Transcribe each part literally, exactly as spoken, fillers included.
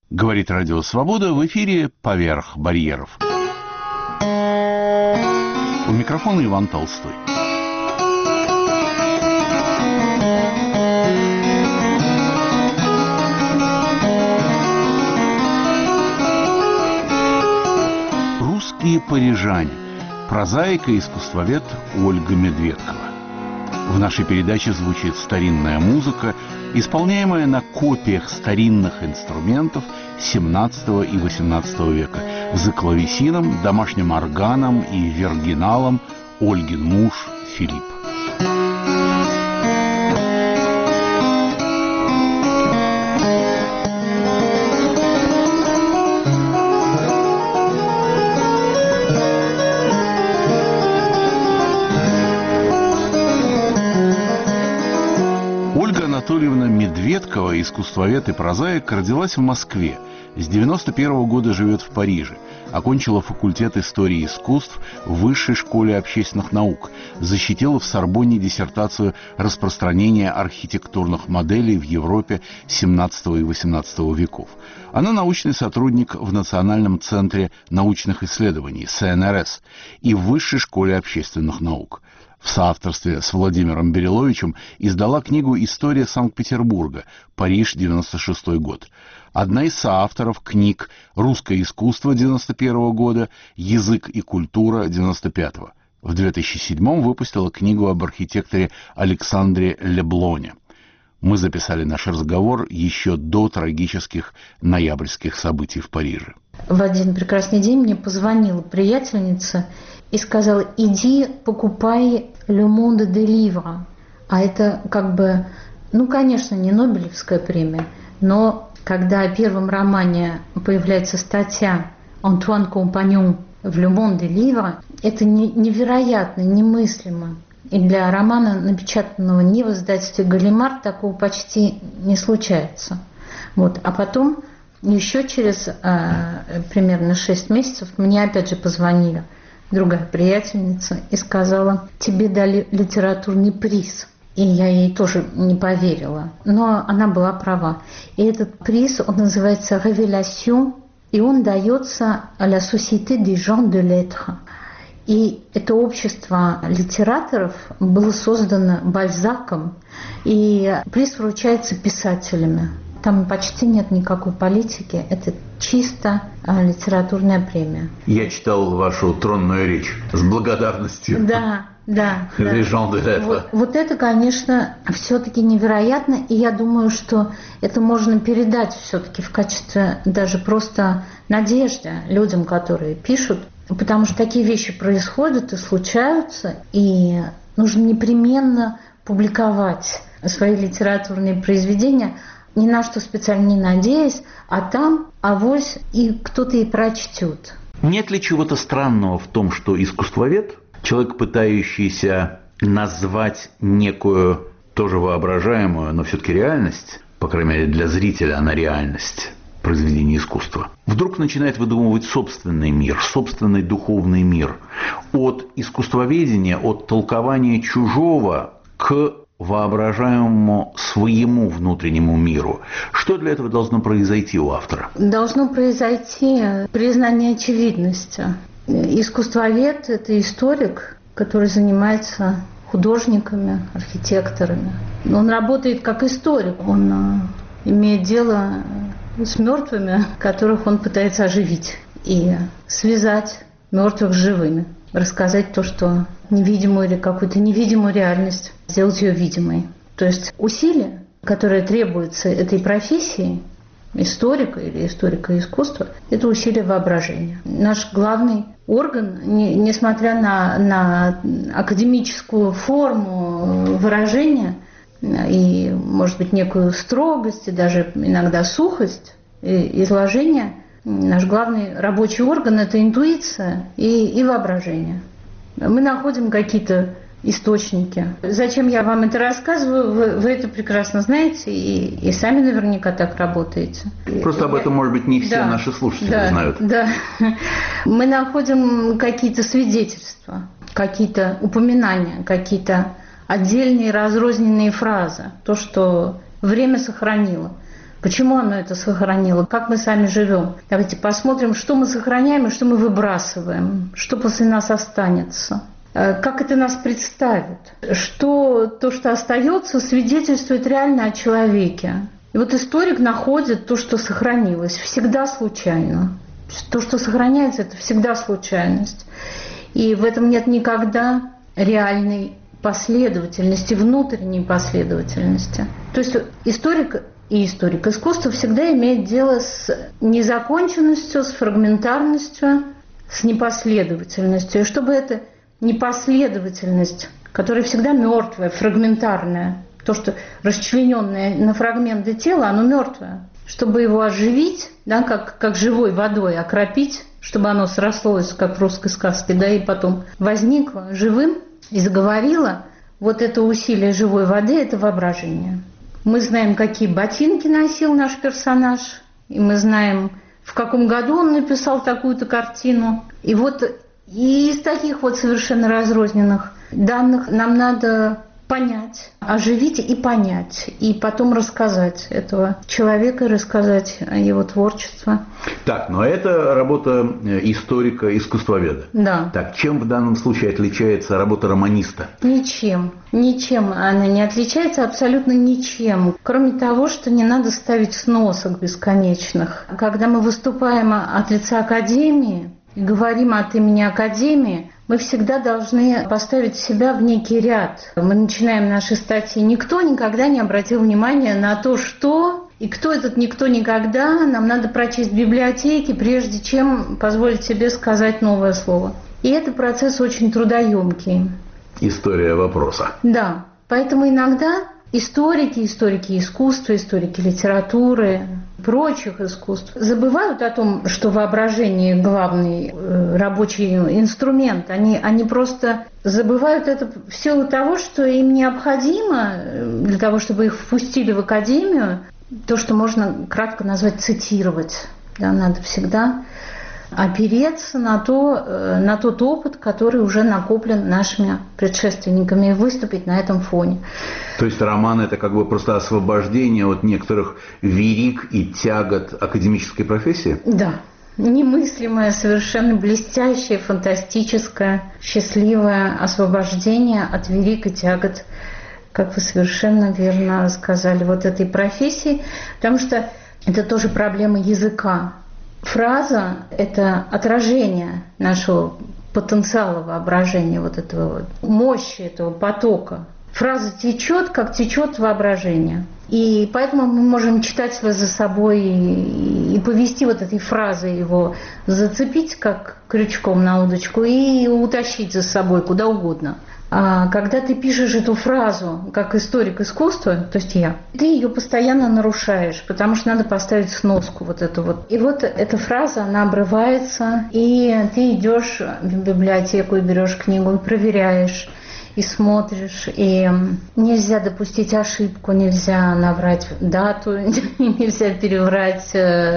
Говорит Радио Свобода, в эфире «Поверх барьеров». У микрофона Иван Толстой. Русские парижане. Прозаик и искусствовед Ольга Медведкова. В нашей передаче звучит старинная музыка, исполняемая на копиях старинных инструментов семнадцатого и восемнадцатого века, за клавесином, домашним органом и виргиналом Ольгин муж Филипп. Анатольевна Медведкова, искусствовед и прозаик, родилась в Москве. С девяносто первого года живет в Париже. Окончила факультет истории искусств в Высшей школе общественных наук. Защитила в Сорбонне диссертацию «Распространение архитектурных моделей в Европе семнадцатого и восемнадцатого веков». Она научный сотрудник в Национальном центре научных исследований (С Н Р С) и в Высшей школе общественных наук. В соавторстве с Владимиром Бериловичем издала книгу «История Санкт-Петербурга. Париж, девяносто шестой год». Одна из соавторов книг «Русское искусство» девяносто первого года, «Язык и культура» девяносто пятого. В две тысячи седьмом выпустила книгу об архитекторе Александре Леблоне. Мы записали наш разговор еще до трагических ноябрьских событий в Париже. В один прекрасный день мне позвонила приятельница и сказала: иди покупай «Le Monde des Livres». А это как бы, ну, конечно, не Нобелевская премия, но когда о первом романе появляется статья Антуан Компаньон в «Le Monde des Livres», это невероятно, немыслимо. И для романа, напечатанного не в издательстве «Галимар», такого почти не случается. Вот. А потом, еще через э, примерно шесть месяцев, мне опять же позвонили другая приятельница и сказала: тебе дали литературный приз. И я ей тоже не поверила. Но она была права. И этот приз, он называется «Révélation», и он дается à la Société des gens de lettres. И это общество литераторов было создано Бальзаком, и приз вручается писателями. Там почти нет никакой политики, это чисто а, литературная премия. Я читал вашу тронную речь с благодарностью. Да, да. да. Вот, вот это, конечно, все-таки невероятно, и я думаю, что это можно передать все-таки в качестве даже просто надежды людям, которые пишут, потому что такие вещи происходят и случаются, и нужно непременно публиковать свои литературные произведения, ни на что специально не надеясь, а там авось и кто-то и прочтет. Нет ли чего-то странного в том, что искусствовед, человек, пытающийся назвать некую, тоже воображаемую, но все-таки реальность, по крайней мере для зрителя она реальность, произведения искусства, вдруг начинает выдумывать собственный мир, собственный духовный мир, от искусствоведения, от толкования чужого к воображаемому своему внутреннему миру. Что для этого должно произойти у автора? Должно произойти признание очевидности. Искусствовед – это историк, который занимается художниками, архитекторами. Он работает как историк. Он имеет дело с мертвыми, которых он пытается оживить и связать мертвых с живыми. Рассказать то, что невидимую или какую-то невидимую реальность, сделать ее видимой. То есть усилия, которые требуются этой профессии, историка или историка искусства, это усилие воображения. Наш главный орган, не, несмотря на, на академическую форму выражения и, может быть, некую строгость и даже иногда сухость изложения, наш главный рабочий орган – это интуиция и, и воображение. Мы находим какие-то источники. Зачем я вам это рассказываю, вы, вы это прекрасно знаете и, и сами наверняка так работаете. Просто об этом, может быть, не все да, наши слушатели да, знают. Да. Мы находим какие-то свидетельства, какие-то упоминания, какие-то отдельные разрозненные фразы. То, что время сохранило. Почему оно это сохранило? Как мы сами живем? Давайте посмотрим, что мы сохраняем и что мы выбрасываем, что после нас останется. Как это нас представит? Что то, что остается, свидетельствует реально о человеке. И вот историк находит то, что сохранилось, всегда случайно. То, что сохраняется, это всегда случайность. И в этом нет никогда реальной последовательности, внутренней последовательности. То есть историк и историк искусства всегда имеет дело с незаконченностью, с фрагментарностью, с непоследовательностью. И чтобы эта непоследовательность, которая всегда мертвая, фрагментарная, то, что расчлененное на фрагменты тела, оно мертвое. Чтобы его оживить, да, как, как живой водой окропить, чтобы оно срослось, как в русской сказке, да, и потом возникло живым и заговорило, вот это усилие живой воды – это воображение. Мы знаем, какие ботинки носил наш персонаж, и мы знаем, в каком году он написал такую-то картину. И вот и из таких вот совершенно разрозненных данных нам надо понять, оживить и понять, и потом рассказать этого человека, и рассказать его творчество. Так, но это работа историка, искусствоведа. Да. Так, чем в данном случае отличается работа романиста? Ничем. Ничем она не отличается, абсолютно ничем. Кроме того, что не надо ставить сносок бесконечных. Когда мы выступаем от лица Академии и говорим от имени Академии, мы всегда должны поставить себя в некий ряд. Мы начинаем наши статьи. Никто никогда не обратил внимания на то, что и кто этот никто никогда. Нам надо прочесть библиотеки, прежде чем позволить себе сказать новое слово. И это процесс очень трудоемкий. История вопроса. Да. Поэтому иногда историки, историки искусства, историки литературы, прочих искусств забывают о том, что воображение – главный рабочий инструмент. Они, они просто забывают это в силу того, что им необходимо для того, чтобы их впустили в академию, то, что можно кратко назвать цитировать. Да, надо всегда опереться на, то, на тот опыт, который уже накоплен нашими предшественниками, и выступить на этом фоне. То есть роман – это как бы просто освобождение от некоторых вериг и тягот академической профессии? Да. Немыслимое, совершенно блестящее, фантастическое, счастливое освобождение от вериг и тягот, как вы совершенно верно сказали, вот этой профессии, потому что это тоже проблема языка. Фраза – это отражение нашего потенциала воображения, вот этого мощи этого потока. Фраза течет, как течет воображение. И поэтому мы можем читателя за собой и повести вот этой фразой его, зацепить как крючком на удочку и утащить за собой куда угодно. А когда ты пишешь эту фразу как историк искусства, то есть я, ты ее постоянно нарушаешь, потому что надо поставить сноску вот эту вот. И вот эта фраза, она обрывается, и ты идешь в библиотеку и берешь книгу и проверяешь, и смотришь, и нельзя допустить ошибку, нельзя наврать дату, нельзя переврать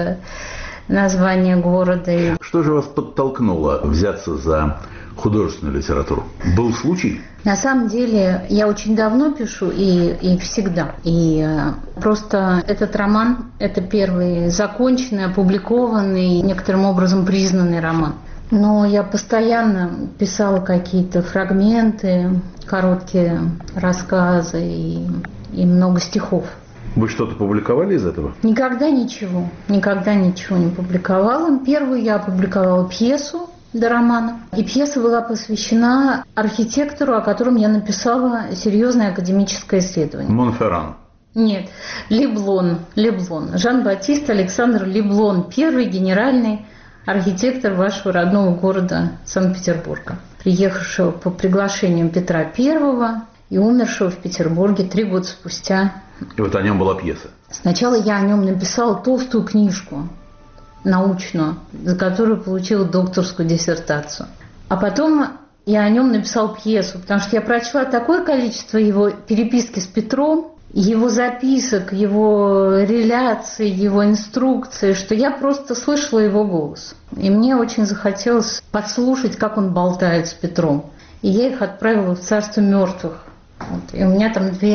название города. Что же вас подтолкнуло взяться за художественную литературу? Был случай? На самом деле, я очень давно пишу и, и всегда. И просто этот роман – это первый законченный, опубликованный, некоторым образом признанный роман. Но я постоянно писала какие-то фрагменты, короткие рассказы и, и много стихов. Вы что-то публиковали из этого? Никогда ничего. Никогда ничего не публиковала. Первую я опубликовала пьесу до романа. И пьеса была посвящена архитектору, о котором я написала серьезное академическое исследование. Монферран. Нет, Леблон. Леблон. Жан-Батист Александр Леблон. Первый генеральный архитектор вашего родного города Санкт-Петербурга, приехавшего по приглашению Петра Первого и умершего в Петербурге три года спустя. И вот о нем была пьеса. Сначала я о нем написала толстую книжку научную, за которую получила докторскую диссертацию. А потом я о нем написала пьесу, потому что я прочла такое количество его переписки с Петром, его записок, его реляций, его инструкций, что я просто слышала его голос. И мне очень захотелось подслушать, как он болтает с Петром. И я их отправила в царство мертвых. Вот. И у меня там две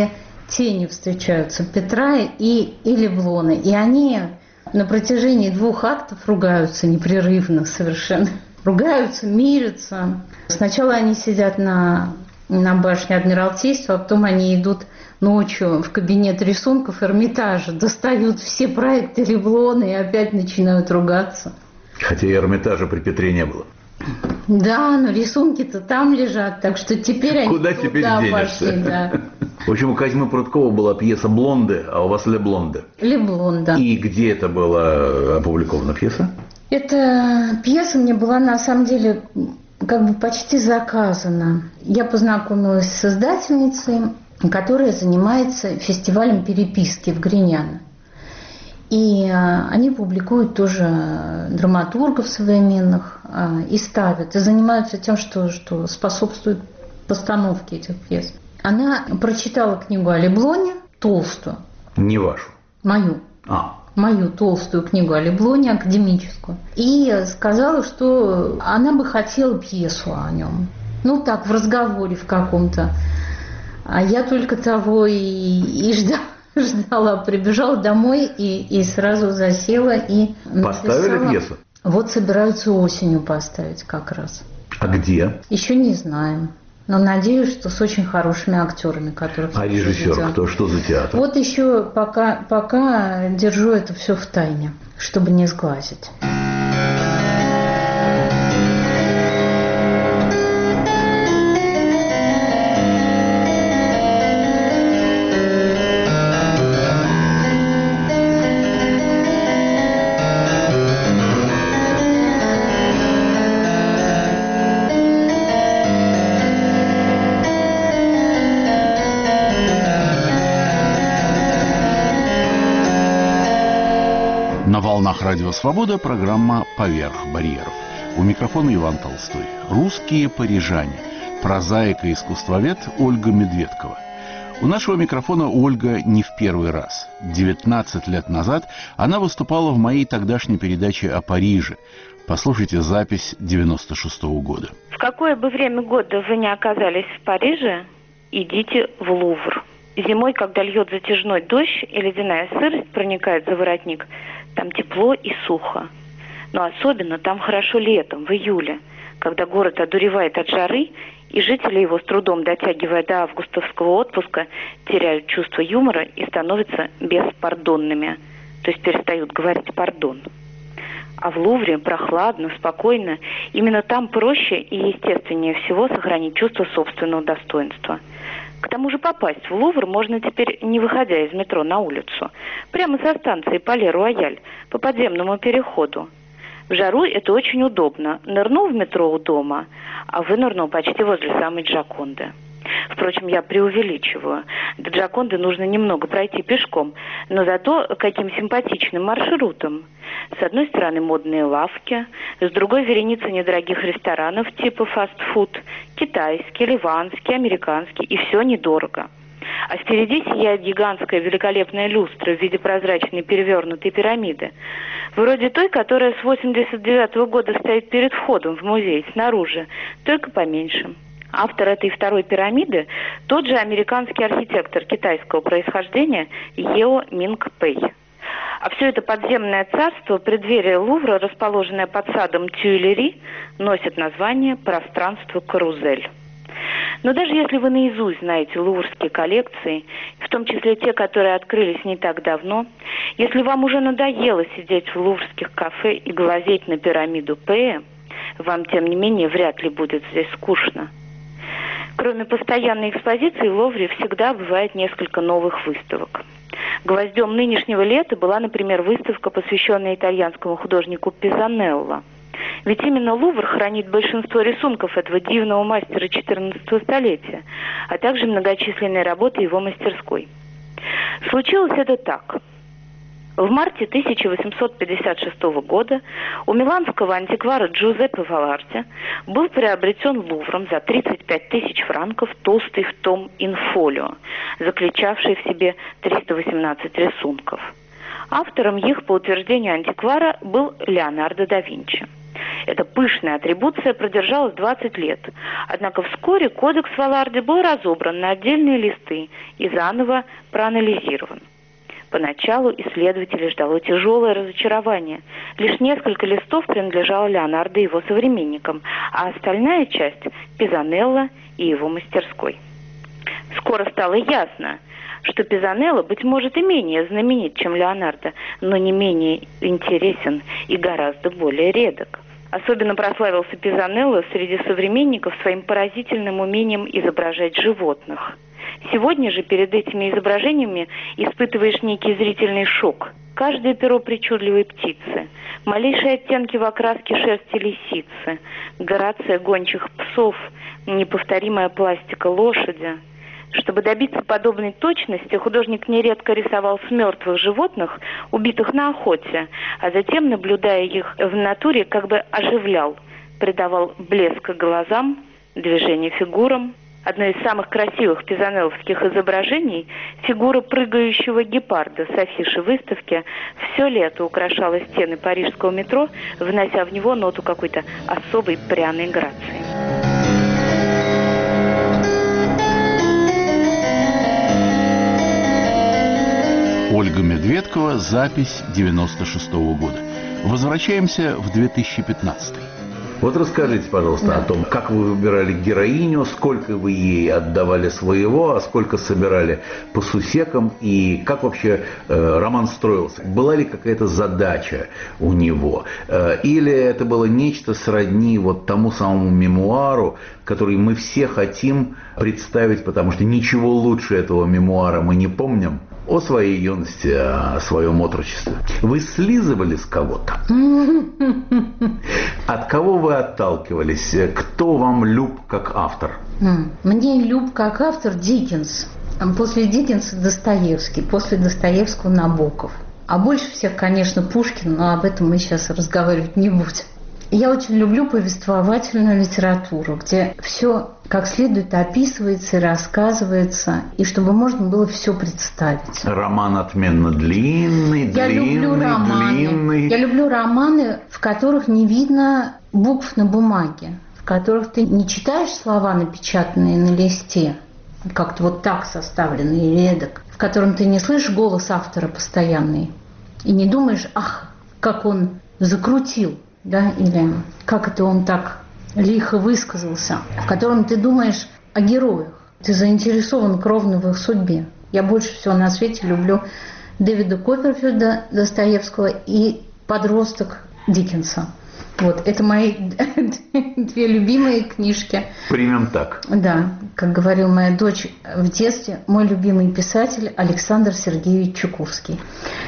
тени встречаются Петра и, и Леблона. И они на протяжении двух актов ругаются непрерывно совершенно. Ругаются, мирятся. Сначала они сидят на, на башне Адмиралтейства, а потом они идут ночью в кабинет рисунков Эрмитажа, достают все проекты Леблона и опять начинают ругаться. Хотя и Эрмитажа при Петре не было. Да, но рисунки-то там лежат, так что теперь они Куда теперь туда денешься? пошли. Да. В общем, у Козьмы Прудкова была пьеса «Блонды», а у вас «Леблонды». Леблон, да. И где это была опубликована пьеса? Эта пьеса мне была на самом деле как бы почти заказана. Я познакомилась с издательницей, которая занимается фестивалем переписки в Гриняно. И они публикуют тоже драматургов современных и ставят, и занимаются тем, что, что способствует постановке этих пьес. Она прочитала книгу о Леблоне, толстую. Не вашу? Мою. А. Мою толстую книгу о Леблоне, академическую. И сказала, что она бы хотела пьесу о нем. Ну так, в разговоре в каком-то. А я только того и, и ждала. Ждала, прибежала домой и, и сразу засела и Поставили написала. Пьесу? Вот собираются осенью поставить как раз. А где? Еще не знаем. Но надеюсь, что с очень хорошими актерами, которых... А режиссер заведем. кто? Что за театр? Вот еще пока, пока держу это все в тайне, чтобы не сглазить. На волнах Радио Свобода программа «Поверх барьеров». У микрофона Иван Толстой. Русские парижане. Прозаика и искусствовед Ольга Медведкова. У нашего микрофона Ольга не в первый раз. девятнадцать лет назад она выступала в моей тогдашней передаче о Париже. Послушайте запись девяносто шестого года. В какое бы время года вы не оказались в Париже, идите в Лувр. Зимой, когда льет затяжной дождь и ледяная сырость проникает за воротник, там тепло и сухо. Но особенно там хорошо летом, в июле, когда город одуревает от жары, и жители его, с трудом дотягивая до августовского отпуска, теряют чувство юмора и становятся беспардонными, то есть перестают говорить «пардон». А в Лувре прохладно, спокойно, именно там проще и естественнее всего сохранить чувство собственного достоинства. К тому же попасть в Лувр можно теперь, не выходя из метро на улицу, прямо со станции Пале-Рояль, по подземному переходу. В жару это очень удобно. Нырнул в метро у дома, а вынырнул почти возле самой Джоконды. Впрочем, я преувеличиваю. До Джоконды нужно немного пройти пешком, но зато каким симпатичным маршрутом. С одной стороны модные лавки, с другой вереница недорогих ресторанов типа фастфуд, китайский, ливанский, американский, и все недорого. А впереди сияет гигантская великолепная люстра в виде прозрачной перевернутой пирамиды, вроде той, которая с восемьдесят девятого года стоит перед входом в музей снаружи, только поменьше. Автор этой второй пирамиды – тот же американский архитектор китайского происхождения Ео Минг Пэй. А все это подземное царство, преддверие Лувра, расположенное под садом Тюильри, носит название «Пространство Карузель». Но даже если вы наизусть знаете луврские коллекции, в том числе те, которые открылись не так давно, если вам уже надоело сидеть в луврских кафе и глазеть на пирамиду Пэя, вам, тем не менее, вряд ли будет здесь скучно. Кроме постоянной экспозиции, в Лувре всегда бывает несколько новых выставок. Гвоздем нынешнего лета была, например, выставка, посвященная итальянскому художнику Пизанелло. Ведь именно Лувр хранит большинство рисунков этого дивного мастера четырнадцатого столетия, а также многочисленные работы его мастерской. Случилось это так. В марте тысяча восемьсот пятьдесят шестого года у миланского антиквара Джузеппе Валарди был приобретен Лувром за тридцать пять тысяч франков толстый том инфолио, заключавший в себе триста восемнадцать рисунков. Автором их, по утверждению антиквара, был Леонардо да Винчи. Эта пышная атрибуция продержалась двадцать лет. Однако вскоре кодекс Валарди был разобран на отдельные листы и заново проанализирован. Поначалу исследователей ждало тяжелое разочарование. Лишь несколько листов принадлежало Леонардо и его современникам, а остальная часть – Пизанелло и его мастерской. Скоро стало ясно, что Пизанелло, быть может, и менее знаменит, чем Леонардо, но не менее интересен и гораздо более редок. Особенно прославился Пизанелло среди современников своим поразительным умением изображать животных. Сегодня же перед этими изображениями испытываешь некий зрительный шок. Каждое перо причудливой птицы, малейшие оттенки в окраске шерсти лисицы, грация гончих псов, неповторимая пластика лошади. Чтобы добиться подобной точности, художник нередко рисовал с мертвых животных, убитых на охоте, а затем, наблюдая их в натуре, как бы оживлял, придавал блеск глазам, движение фигурам. Одно из самых красивых пизанелловских изображений – фигура прыгающего гепарда с афиши выставки все лето украшала стены парижского метро, внося в него ноту какой-то особой пряной грации. Ольга Медведкова, запись девяносто шестого года. Возвращаемся в две тысячи пятнадцатый. Вот расскажите, пожалуйста, да. о том, как вы выбирали героиню, сколько вы ей отдавали своего, а сколько собирали по сусекам, и как вообще э, роман строился. Была ли какая-то задача у него? Э, или это было нечто сродни вот тому самому мемуару, который мы все хотим представить, потому что ничего лучше этого мемуара мы не помним, о своей юности, о своем отрочестве. Вы слизывали с кого-то? От кого вы отталкивались? Кто вам люб как автор? Мне люб как автор Диккенс. После Диккенса Достоевский, после Достоевского Набоков. А больше всех, конечно, Пушкин, но об этом мы сейчас разговаривать не будем. Я очень люблю повествовательную литературу, где все как следует описывается и рассказывается, и чтобы можно было все представить. Роман отменно длинный, Я длинный, люблю романы. длинный. Я люблю романы, в которых не видно букв на бумаге, в которых ты не читаешь слова, напечатанные на листе, как-то вот так составленные или эдак, в котором ты не слышишь голос автора постоянный и не думаешь, ах, как он закрутил. Да, или как это он так лихо высказался, в котором ты думаешь о героях, ты заинтересован кровно в их судьбе. Я больше всего на свете люблю Дэвида Копперфильда, Достоевского и «Подросток» Диккенса. Вот, это мои две любимые книжки. Примем так. Да, как говорила моя дочь в детстве, мой любимый писатель Александр Сергеевич Чуковский.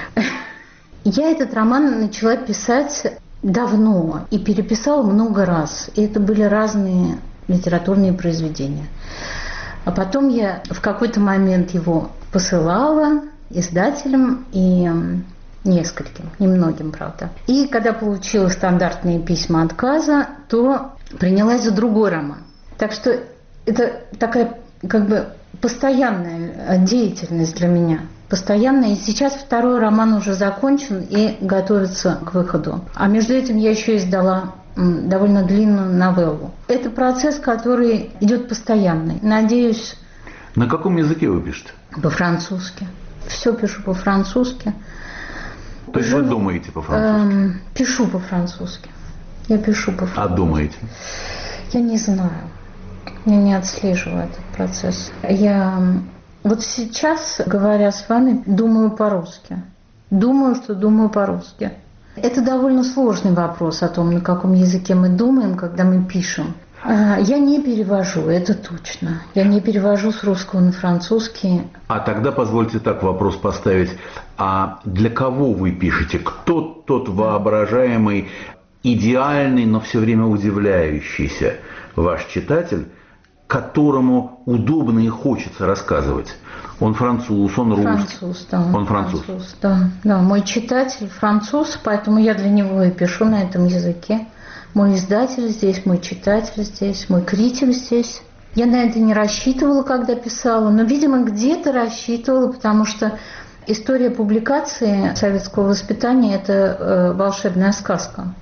Я этот роман начала писать давно и переписала много раз. И это были разные литературные произведения. А потом я в какой-то момент его посылала издателям и нескольким, немногим, правда. И когда получила стандартные письма отказа, то принялась за другой роман. Так что это такая как бы постоянная деятельность для меня. Постоянно. И сейчас второй роман уже закончен и готовится к выходу. А между этим я еще издала довольно длинную новеллу. Это процесс, который идет постоянный. Надеюсь... На каком языке вы пишете? По-французски. Все пишу по-французски. То есть вы думаете по-французски? Эм, пишу по-французски. Я пишу по-французски. А думаете? Я не знаю. Я не отслеживаю этот процесс. Я... Вот сейчас, говоря с вами, думаю по-русски. Думаю, что думаю по-русски. Это довольно сложный вопрос о том, на каком языке мы думаем, когда мы пишем. Я не перевожу, это точно. Я не перевожу с русского на французский. А тогда позвольте так вопрос поставить. А для кого вы пишете? Кто тот воображаемый, идеальный, но все время удивляющийся ваш читатель, которому удобно и хочется рассказывать? Он француз, он русский. Француз, да. Он француз. француз да. да, мой читатель француз, поэтому я для него и пишу на этом языке. Мой издатель здесь, мой читатель здесь, мой критик здесь. Я на это не рассчитывала, когда писала, но, видимо, где-то рассчитывала, потому что история публикации советского воспитания – это э, волшебная сказка.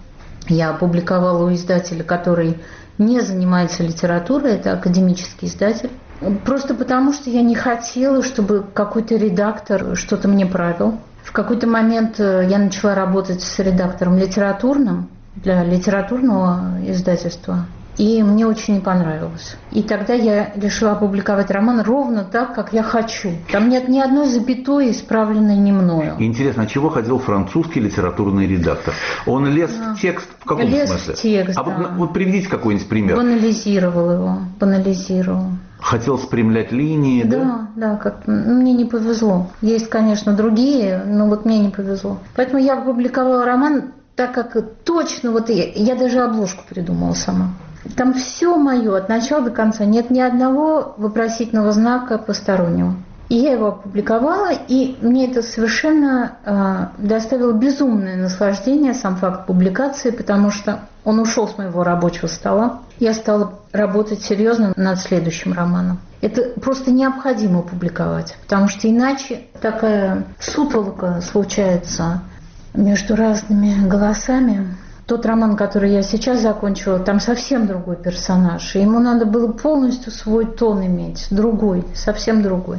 я опубликовала у издателя, который не занимается литературой, это академический издатель. Просто потому, что я не хотела, чтобы какой-то редактор что-то мне правил. В какой-то момент я начала работать с редактором литературным для литературного издательства. И мне очень не понравилось. И тогда я решила опубликовать роман ровно так, как я хочу. Там нет ни одной запятой, исправленной не мною. Интересно, а чего хотел французский литературный редактор? Он лез а, в текст в каком лез смысле? В текст, а да. вот, вот приведите какой-нибудь пример. Банализировал его, банализировал. Хотел спрямлять линии, да? Да, да, как мне не повезло. Есть, конечно, другие, но вот мне не повезло. Поэтому я опубликовала роман так, как точно, вот я, я даже обложку придумала сама. Там все мое от начала до конца. Нет ни одного вопросительного знака постороннего. И я его опубликовала, и мне это совершенно э, доставило безумное наслаждение, сам факт публикации, потому что он ушел с моего рабочего стола. Я стала работать серьезно над следующим романом. Это просто необходимо публиковать, потому что иначе такая сутолока случается между разными голосами. Тот роман, который я сейчас закончила, там совсем другой персонаж. И ему надо было полностью свой тон иметь, другой, совсем другой.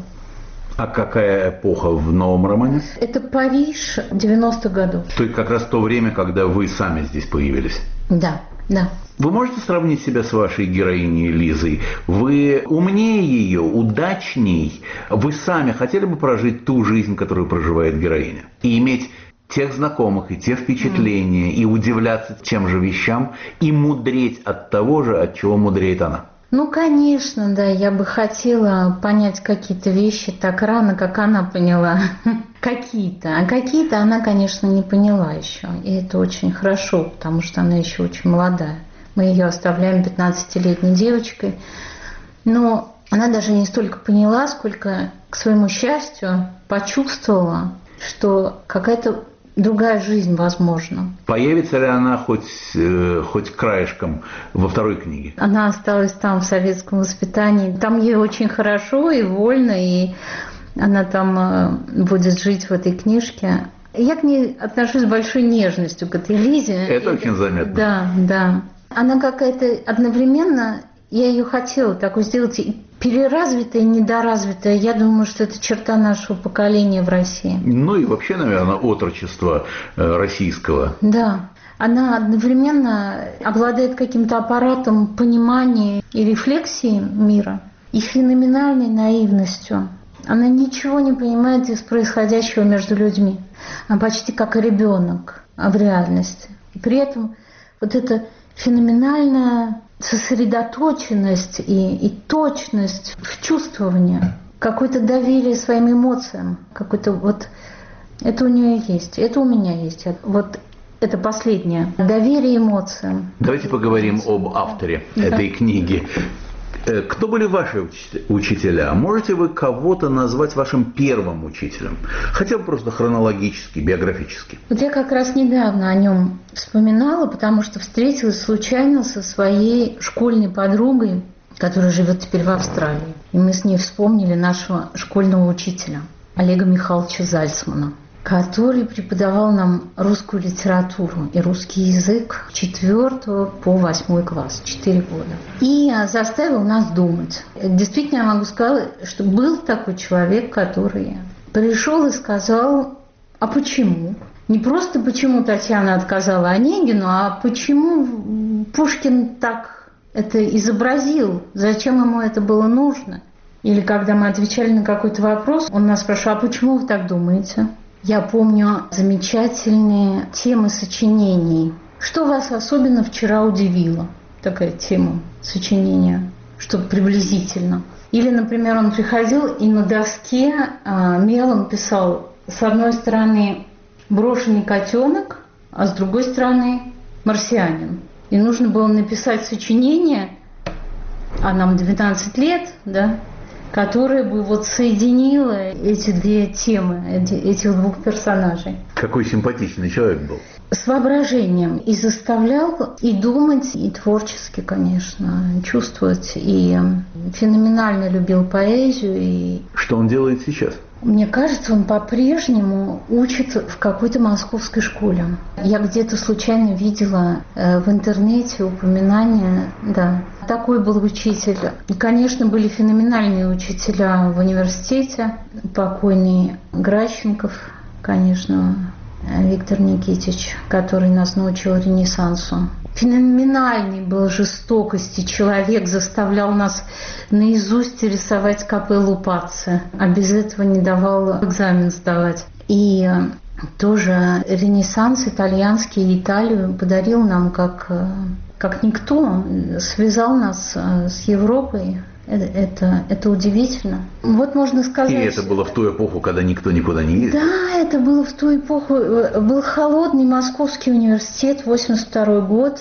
А какая эпоха в новом романе? Это Париж девяностых годов. То есть как раз то время, когда вы сами здесь появились? Да, да. Вы можете сравнить себя с вашей героиней Лизой? Вы умнее ее, удачней? Вы сами хотели бы прожить ту жизнь, которую проживает героиня? И иметь тех знакомых, и те впечатления, mm. и удивляться тем же вещам, и мудреть от того же, от чего мудреет она? Ну, конечно, да, я бы хотела понять какие-то вещи так рано, как она поняла. Какие-то. А какие-то она, конечно, не поняла еще. И это очень хорошо, потому что она еще очень молодая. Мы ее оставляем пятнадцатилетней девочкой. Но она даже не столько поняла, сколько, к своему счастью, почувствовала, что какая-то другая жизнь возможна. Появится ли она хоть, э, хоть краешком во второй книге? Она осталась там в советском воспитании. Там ей очень хорошо и вольно, и она там э, будет жить в этой книжке. Я к ней отношусь с большой нежностью, к этой Лизе. Это и, очень заметно. Да, да. Она какая-то одновременно, я ее хотела такой сделать, и переразвитая, и недоразвитая. Я думаю, что это черта нашего поколения в России. Ну и вообще, наверное, отрочества российского. Да. Она одновременно обладает каким-то аппаратом понимания и рефлексии мира и феноменальной наивностью. Она ничего не понимает из происходящего между людьми. Она почти как ребенок в реальности. И при этом вот эта феноменальная сосредоточенность и, и точность в чувствовании, какое-то доверие своим эмоциям, какое-то вот это у нее есть, это у меня есть. Вот это последнее. Доверие эмоциям. Давайте поговорим об авторе да. этой книги. Кто были ваши учителя? Можете вы кого-то назвать вашим первым учителем? Хотя бы просто хронологически, биографически. Вот я как раз недавно о нем вспоминала, потому что встретилась случайно со своей школьной подругой, которая живет теперь в Австралии. И мы с ней вспомнили нашего школьного учителя Олега Михайловича Зальцмана, который преподавал нам русскую литературу и русский язык с четвёртого по восьмой класс, четыре года. И заставил нас думать. Действительно, я могу сказать, что был такой человек, который пришел и сказал, а почему? Не просто почему Татьяна отказала Онегину, а почему Пушкин так это изобразил, зачем ему это было нужно? Или когда мы отвечали на какой-то вопрос, он нас спрашивал, а почему вы так думаете? Я помню замечательные темы сочинений. Что вас особенно вчера удивило? Такая тема сочинения, чтобы приблизительно. Или, например, он приходил и на доске а, мелом писал с одной стороны брошенный котенок, а с другой стороны марсианин. И нужно было написать сочинение, а нам двенадцать лет, да, которая бы вот соединила эти две темы, эти, этих двух персонажей. Какой симпатичный человек был. С воображением. И заставлял и думать, и творчески, конечно, чувствовать. И феноменально любил поэзию. И... Что он делает сейчас? Мне кажется, он по-прежнему учит в какой-то московской школе. Я где-то случайно видела э, в интернете упоминание, да, такой был учитель. И, конечно, были феноменальные учителя в университете. Покойный Гращенков, конечно, Виктор Никитич, который нас научил Ренессансу. Феноменальный был жестокости человек, заставлял нас наизусть рисовать капеллу Пацци, а без этого не давал экзамен сдавать. И тоже Ренессанс итальянский, Италию подарил нам как, как никто, связал нас с Европой. Это, это удивительно. Вот можно сказать... И это было в ту эпоху, когда никто никуда не ездил? Да, это было в ту эпоху. Был холодный Московский университет, восемьдесят второй год.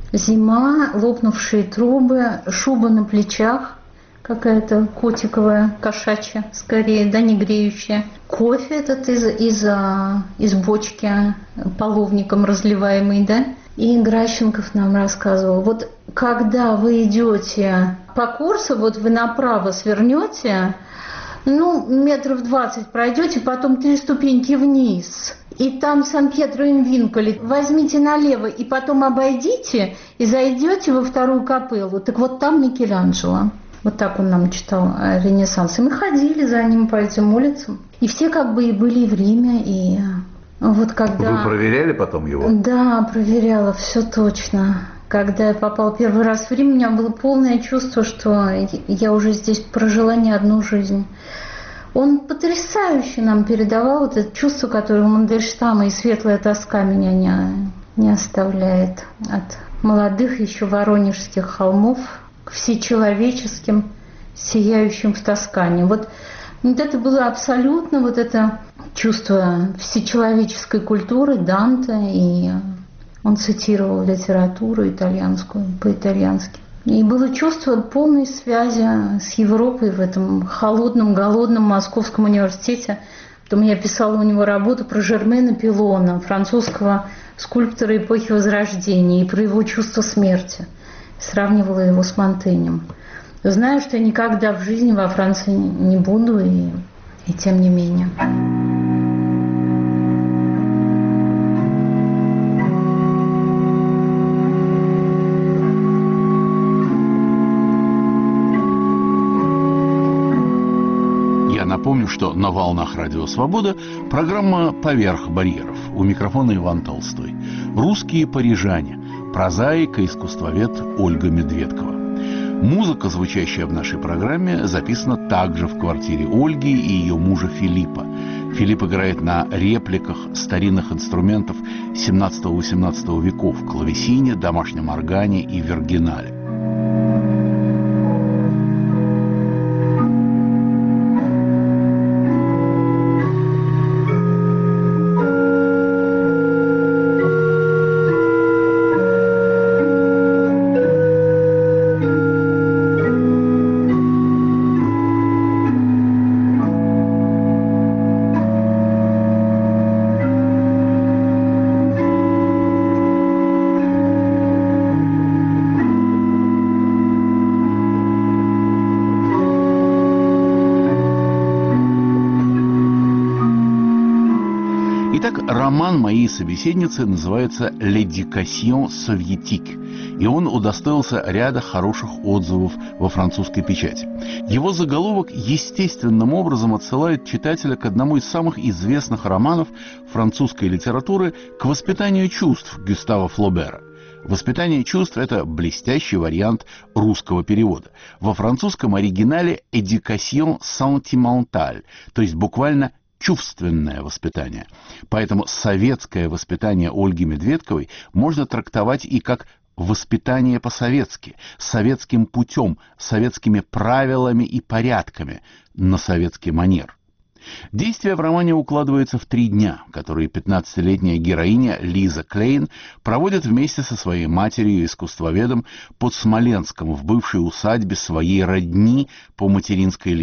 Зима, лопнувшие трубы, шуба на плечах, какая-то котиковая, кошачья, скорее, да, не греющая. Кофе этот из, из, из бочки половником разливаемый, да. И Гращенков нам рассказывал, вот когда вы идете по курсу, вот вы направо свернете, ну, метров двадцать пройдете, потом три ступеньки вниз, и там Сан-Пьетро-ин-Винколи, возьмите налево и потом обойдите, и зайдете во вторую капеллу. Так вот там Микеланджело. Вот так он нам читал Ренессанс. И мы ходили за ним по этим улицам. И все как бы и были в Риме, и... Вот когда... Вы проверяли потом его? Да, проверяла, все точно. Когда я попала первый раз в Рим, у меня было полное чувство, что я уже здесь прожила не одну жизнь. Он потрясающе нам передавал вот это чувство, которое у Мандельштама, и светлая тоска меня не, не оставляет. От молодых еще воронежских холмов к всечеловеческим, сияющим в Тоскане. Вот, вот это было абсолютно вот это чувство всечеловеческой культуры Данте, и он цитировал литературу итальянскую, по-итальянски. И было чувство полной связи с Европой в этом холодном, голодном Московском университете. Потом я писала у него работу про Жермена Пилона, французского скульптора эпохи Возрождения, и про его чувство смерти. Сравнивала его с Монтенем. Знаю, что я никогда в жизни во Франции не буду, и, и тем не менее. Напомню, что на волнах Радио Свобода программа «Поверх барьеров». У микрофона Иван Толстой. Русские парижане. Прозаик и искусствовед Ольга Медведкова. Музыка, звучащая в нашей программе, записана также в квартире Ольги и ее мужа Филиппа. Филипп играет на репликах старинных инструментов семнадцатого-восемнадцатого веков: клавесине, домашнем органе и виргинале. Роман моей собеседницы называется «L'éducation soviétique», и он удостоился ряда хороших отзывов во французской печати. Его заголовок естественным образом отсылает читателя к одному из самых известных романов французской литературы «К воспитанию чувств» Гюстава Флобера. «Воспитание чувств» — это блестящий вариант русского перевода. Во французском оригинале «éducation sentimentale», то есть буквально чувственное воспитание. Поэтому советское воспитание Ольги Медведковой можно трактовать и как воспитание по-советски, советским путем, советскими правилами и порядками, на советский манер. Действие в романе укладывается в три дня, которые пятнадцатилетняя героиня Лиза Клейн проводит вместе со своей матерью-искусствоведом под Смоленском в бывшей усадьбе своей родни по материнской линии.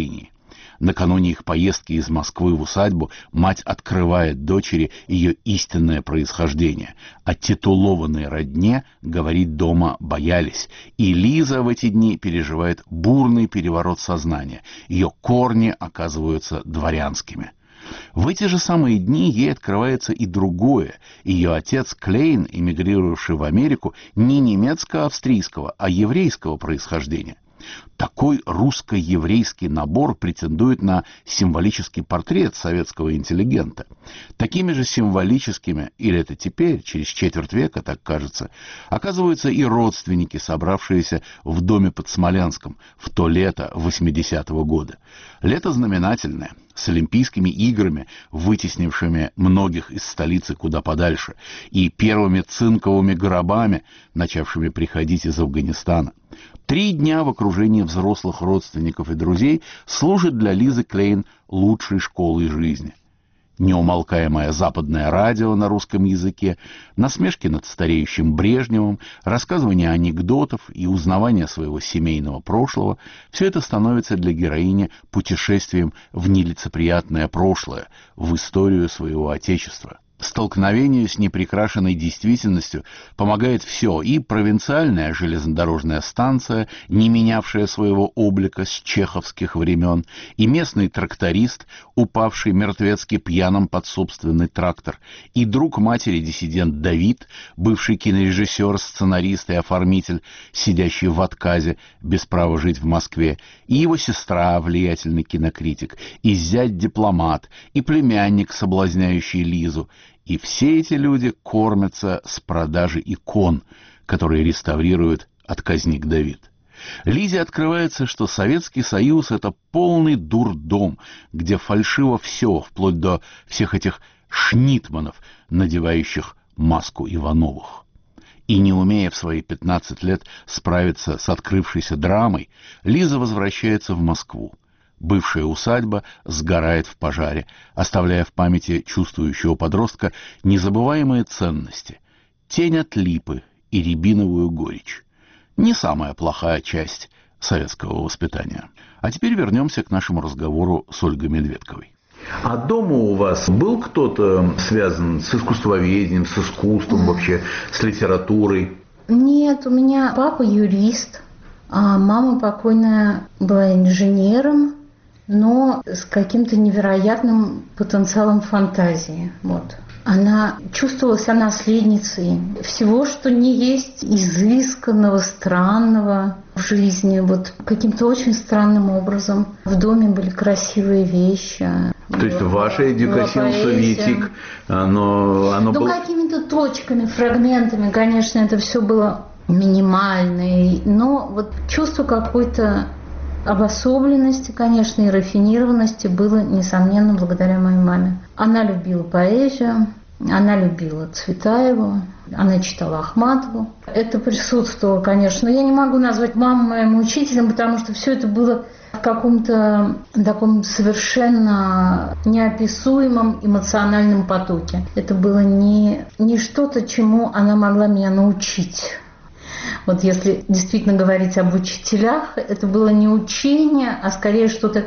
Накануне их поездки из Москвы в усадьбу мать открывает дочери ее истинное происхождение. О титулованной родне говорить дома боялись. И Лиза в эти дни переживает бурный переворот сознания. Ее корни оказываются дворянскими. В эти же самые дни ей открывается и другое. Ее отец Клейн, эмигрировавший в Америку, не немецко-австрийского, а еврейского происхождения. Такой русско-еврейский набор претендует на символический портрет советского интеллигента. Такими же символическими, или это теперь, через четверть века, так кажется, оказываются и родственники, собравшиеся в доме под Смоленском в то лето восьмидесятого года. Лето знаменательное, с Олимпийскими играми, вытеснившими многих из столицы куда подальше, и первыми цинковыми гробами, начавшими приходить из Афганистана. Три дня в окружении взрослых родственников и друзей служит для Лизы Клейн лучшей школой жизни. Неумолкаемое западное радио на русском языке, насмешки над стареющим Брежневым, рассказывание анекдотов и узнавание своего семейного прошлого – все это становится для героини путешествием в нелицеприятное прошлое, в историю своего отечества. Столкновению с неприкрашенной действительностью помогает все: и провинциальная железнодорожная станция, не менявшая своего облика с чеховских времен, и местный тракторист, упавший мертвецки пьяным под собственный трактор, и друг матери диссидент Давид, бывший кинорежиссер, сценарист и оформитель, сидящий в отказе, без права жить в Москве, и его сестра, влиятельный кинокритик, и зять-дипломат, и племянник, соблазняющий Лизу. И все эти люди кормятся с продажи икон, которые реставрирует отказник Давид. Лизе открывается, что Советский Союз — это полный дурдом, где фальшиво все, вплоть до всех этих шнитманов, надевающих маску Ивановых. И не умея в свои пятнадцать лет справиться с открывшейся драмой, Лиза возвращается в Москву. Бывшая усадьба сгорает в пожаре, оставляя в памяти чувствующего подростка незабываемые ценности: тень от липы и рябиновую горечь. Не самая плохая часть советского воспитания. А теперь вернемся к нашему разговору с Ольгой Медведковой. А дома у вас был кто-то связан с искусствоведением, с искусством вообще, с литературой? Нет, у меня папа юрист, а мама покойная была инженером, но с каким-то невероятным потенциалом фантазии. Вот. Она чувствовала себя наследницей всего, что не есть изысканного, странного в жизни. Вот каким-то очень странным образом. В доме были красивые вещи. То есть ваше «Эдюкасьон советик», оно, оно ну, было... какими-то точками, фрагментами, конечно, это все было минимально. Но вот чувство какой-то обособленности, конечно, и рафинированности было, несомненно, благодаря моей маме. Она любила поэзию, она любила Цветаеву, она читала Ахматову. Это присутствовало, конечно. Но я не могу назвать маму моим учителем, потому что все это было в каком-то таком совершенно неописуемом эмоциональном потоке. Это было не, не что-то, чему она могла меня научить. Вот если действительно говорить об учителях, это было не учение, а скорее что-то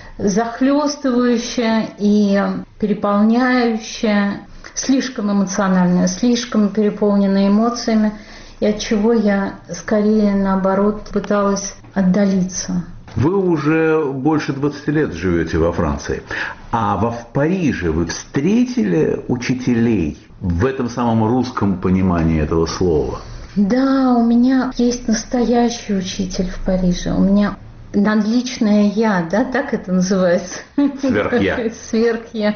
захлестывающее и переполняющее, слишком эмоциональное, слишком переполненное эмоциями, и от чего я скорее, наоборот, пыталась отдалиться. Вы уже больше двадцати лет живете во Франции, а во в Париже вы встретили учителей в этом самом русском понимании этого слова? Да, у меня есть настоящий учитель в Париже. У меня надличное я, да, так это называется? Сверх-я. Сверх-я.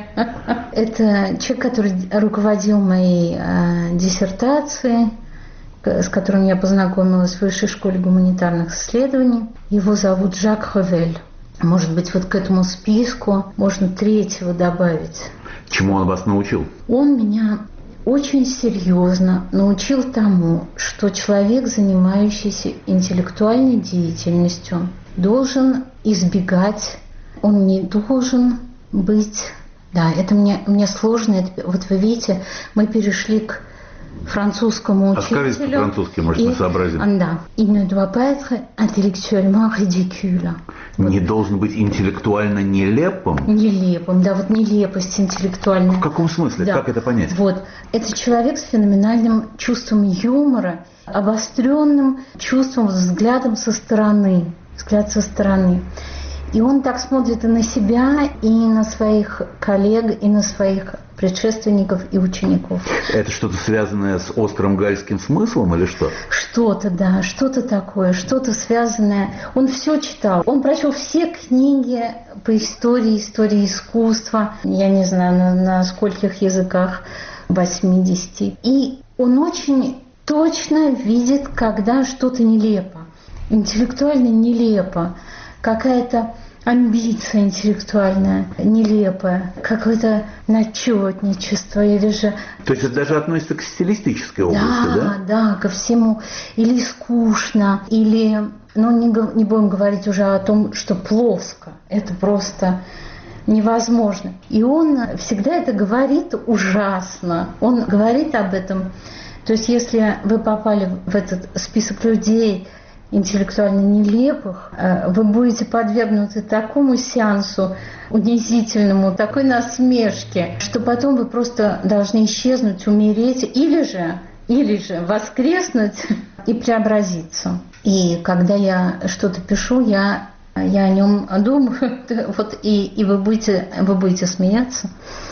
Это человек, который руководил моей э, диссертацией, с которым я познакомилась в Высшей школе гуманитарных исследований. Его зовут Жак Ревель. Может быть, вот к этому списку можно третьего добавить. Чему он вас научил? Он меня очень серьезно научил тому, что человек, занимающийся интеллектуальной деятельностью, должен избегать, он не должен быть... Да, это мне, мне сложно. Это, вот вы видите, мы перешли к французскому учителю. А скажите по-французски, может, мы сообразим. Да. Il ne doit pas être intellectuellement ridicule. Не вот. Должен быть интеллектуально нелепым? Нелепым, да, вот нелепость интеллектуальная. В каком смысле? Да. Как это понять? Вот. Это человек с феноменальным чувством юмора, обостренным чувством, взглядом со стороны. Взгляд со стороны. И он так смотрит и на себя, и на своих коллег, и на своих предшественников и учеников. Это что-то связанное с острым гальским смыслом или что? Что-то, да, что-то такое, что-то связанное. Он все читал. Он прочел все книги по истории, истории искусства. Я не знаю, на, на скольких языках, восьмидесяти. И он очень точно видит, когда что-то нелепо, интеллектуально нелепо. Какая-то амбиция интеллектуальная, нелепая, какое-то начетничество или же... То есть это даже относится к стилистической области, да? Да, да, ко всему. Или скучно, или... Ну, не, не будем говорить уже о том, что плоско. Это просто невозможно. И он всегда это говорит ужасно. Он говорит об этом. То есть если вы попали в этот список людей, интеллектуально нелепых, вы будете подвергнуты такому сеансу унизительному, такой насмешке, что потом вы просто должны исчезнуть, умереть, или же, или же воскреснуть и преобразиться. И когда я что-то пишу, я, я о нем думаю, вот и, и вы будете, вы будете смеяться,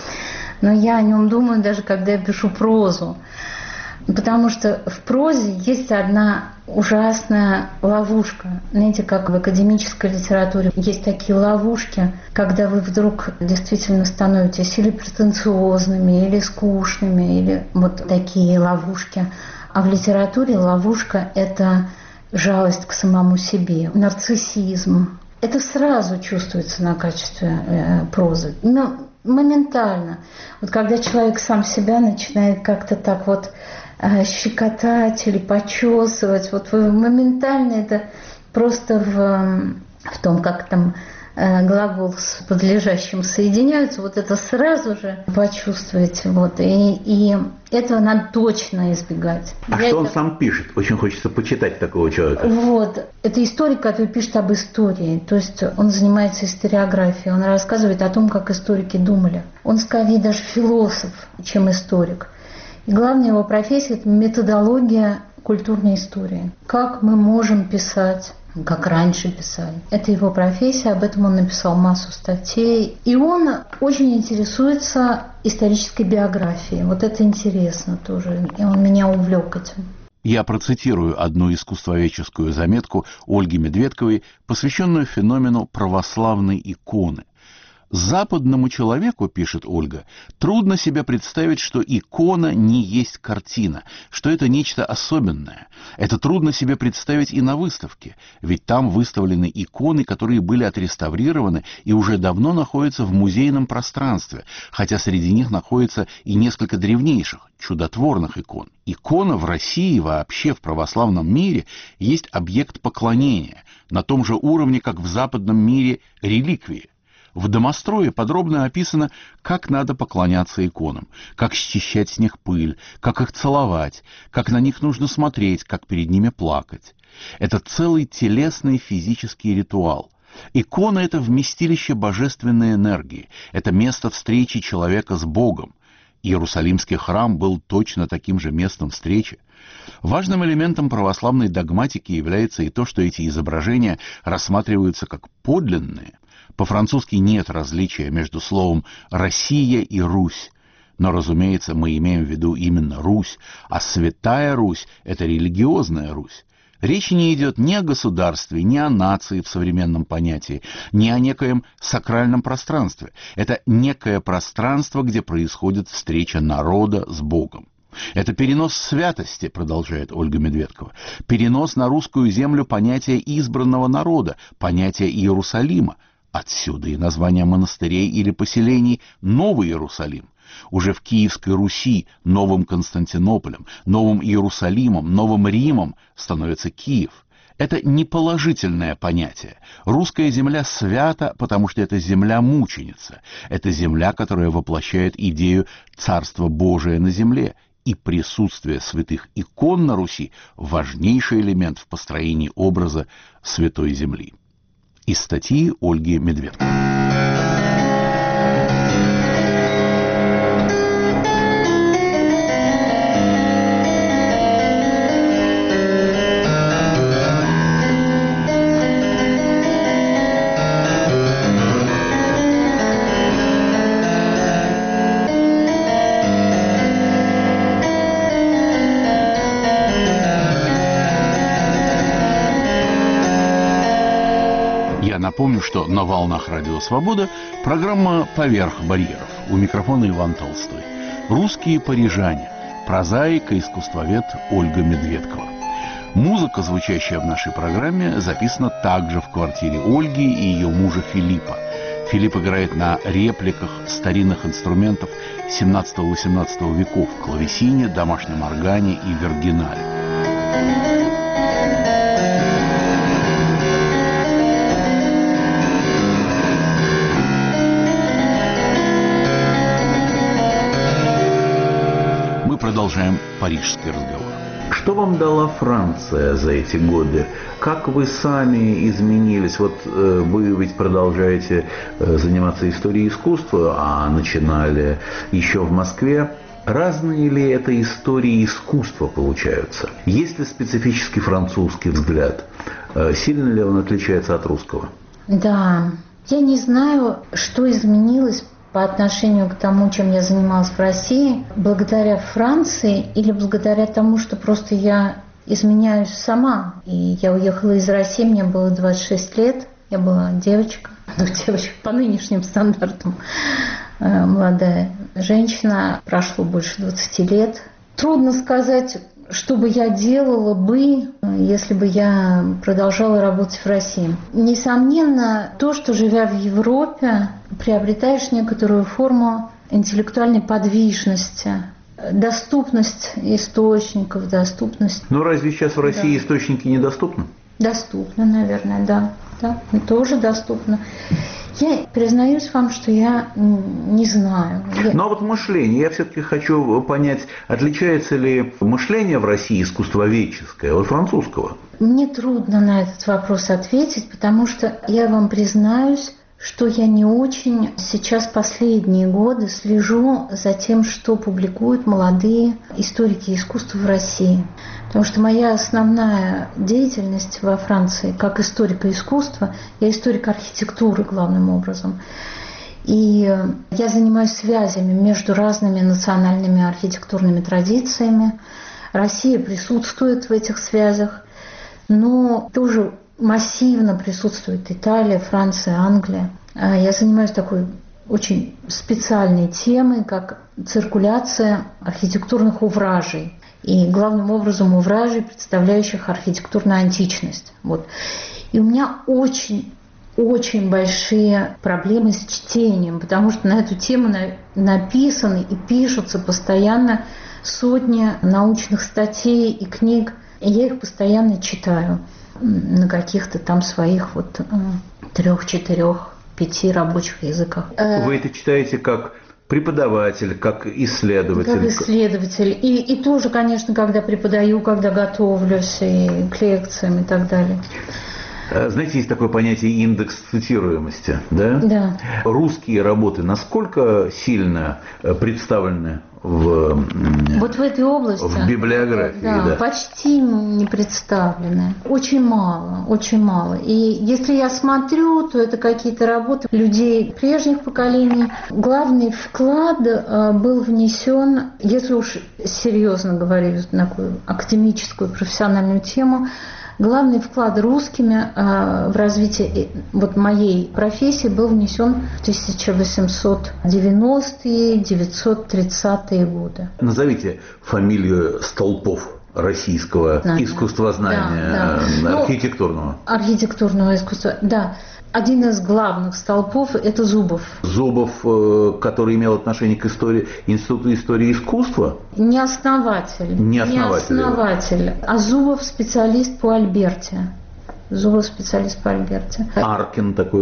но я о нем думаю даже когда я пишу прозу. Потому что в прозе есть одна ужасная ловушка. Знаете, как в академической литературе есть такие ловушки, когда вы вдруг действительно становитесь или претенциозными, или скучными, или вот такие ловушки. А в литературе ловушка – это жалость к самому себе, нарциссизм. Это сразу чувствуется на качестве э, прозы. Но моментально. Вот когда человек сам себя начинает как-то так вот щекотать или почесывать, вот вы моментально это просто в, в том, как там глагол с подлежащим соединяются, вот это сразу же почувствуете. Вот, и, и этого надо точно избегать. А Я что он это... сам пишет? Очень хочется почитать такого человека. Вот. Это историк, который пишет об истории. То есть он занимается историографией. Он рассказывает о том, как историки думали. Он скорее даже философ, чем историк. И главная его профессия – это методология культурной истории. Как мы можем писать, как раньше писали. Это его профессия, об этом он написал массу статей. И он очень интересуется исторической биографией. Вот это интересно тоже. И он меня увлек этим. Я процитирую одну искусствоведческую заметку Ольги Медведковой, посвященную феномену православной иконы. Западному человеку, пишет Ольга, трудно себе представить, что икона не есть картина, что это нечто особенное. Это трудно себе представить и на выставке, ведь там выставлены иконы, которые были отреставрированы и уже давно находятся в музейном пространстве, хотя среди них находится и несколько древнейших, чудотворных икон. Икона в России, вообще в православном мире, есть объект поклонения, на том же уровне, как в западном мире реликвии. В «Домострое» подробно описано, как надо поклоняться иконам, как счищать с них пыль, как их целовать, как на них нужно смотреть, как перед ними плакать. Это целый телесный физический ритуал. Икона – это вместилище божественной энергии, это место встречи человека с Богом. Иерусалимский храм был точно таким же местом встречи. Важным элементом православной догматики является и то, что эти изображения рассматриваются как подлинные. По-французски нет различия между словом «Россия» и «Русь». Но, разумеется, мы имеем в виду именно Русь, а Святая Русь – это религиозная Русь. Речь не идет ни о государстве, ни о нации в современном понятии, ни о некоем сакральном пространстве. Это некое пространство, где происходит встреча народа с Богом. Это перенос святости, продолжает Ольга Медведкова, перенос на русскую землю понятия избранного народа, понятия Иерусалима. Отсюда и название монастырей или поселений «Новый Иерусалим». Уже в Киевской Руси новым Константинополем, новым Иерусалимом, новым Римом становится Киев. Это не положительное понятие. Русская земля свята, потому что это земля-мученица. Это земля, которая воплощает идею Царства Божия на земле. и присутствие святых икон на Руси – важнейший элемент в построении образа Святой Земли. Из статьи Ольги Медведко. Напомню, что на волнах Радио Свобода программа «Поверх барьеров». У микрофона Иван Толстой. Русские парижане. Прозаик и искусствовед Ольга Медведкова. Музыка, звучащая в нашей программе, записана также в квартире Ольги и ее мужа Филиппа. Филипп играет на репликах старинных инструментов семнадцатого-восемнадцатого веков: клавесине, домашнем органе и виргинале. Продолжаем парижский разговор. Что вам дала Франция за эти годы? Как вы сами изменились? Вот э, вы ведь продолжаете э, заниматься историей искусства, а начинали еще в Москве. Разные ли это истории искусства получаются? Есть ли специфический французский взгляд? Э, сильно ли он отличается от русского? Да, я не знаю, что изменилось по отношению к тому, чем я занималась в России, благодаря Франции или благодаря тому, что просто я изменяюсь сама. И я уехала из России, мне было двадцать шесть лет, я была девочка, ну, девочка по нынешним стандартам, молодая женщина, прошло больше двадцати лет. Трудно сказать, что бы я делала бы, если бы я продолжала работать в России. Несомненно, то, что, живя в Европе, приобретаешь некоторую форму интеллектуальной подвижности, доступность источников, доступность... Но разве сейчас в России да. источники недоступны? Доступны, наверное, да. да. Тоже доступны. Я признаюсь вам, что я не знаю. Я... Но вот мышление, я все-таки хочу понять, отличается ли мышление в России искусствоведческое от французского? Мне трудно на этот вопрос ответить, потому что я вам признаюсь, что я не очень сейчас последние годы слежу за тем, что публикуют молодые историки искусства в России. Потому что моя основная деятельность во Франции как историка искусства, я историк архитектуры главным образом. И я занимаюсь связями между разными национальными архитектурными традициями. Россия присутствует в этих связях, но тоже массивно присутствует Италия, Франция, Англия. Я занимаюсь такой очень специальной темой, как циркуляция архитектурных увражей. И главным образом увражей, представляющих архитектурную античность. Вот. И у меня очень, очень большие проблемы с чтением, потому что на эту тему написаны и пишутся постоянно сотни научных статей и книг, и я их постоянно читаю на каких-то там своих вот трех, четырех, пяти рабочих языках. Вы это читаете как преподаватель, как исследователь? Как исследователь. И, и тоже, конечно, когда преподаю, когда готовлюсь и к лекциям и так далее. Знаете, есть такое понятие индекс цитируемости, да? Да. Русские работы насколько сильно представлены в, вот в этой области, в библиографии? Да, да, почти не представлены. Очень мало, очень мало. И если я смотрю, то это какие-то работы людей прежних поколений. Главный вклад был внесен, если уж серьезно говорить на такую академическую, профессиональную тему, главный вклад русскими э, в развитие вот моей профессии был внесен в тысяча восемьсот девяностые — девятьсот тридцатые годы. Назовите фамилию столпов российского Знания. искусствознания, да, да. архитектурного. Ну, архитектурного искусства, да. Один из главных столпов – это Зубов. Зубов, который имел отношение к истории, Институту истории искусства? Не основатель. Не основатель. Не основатель, а Зубов специалист по Альберте. Зубов специалист по Альберте. Аркин такой был?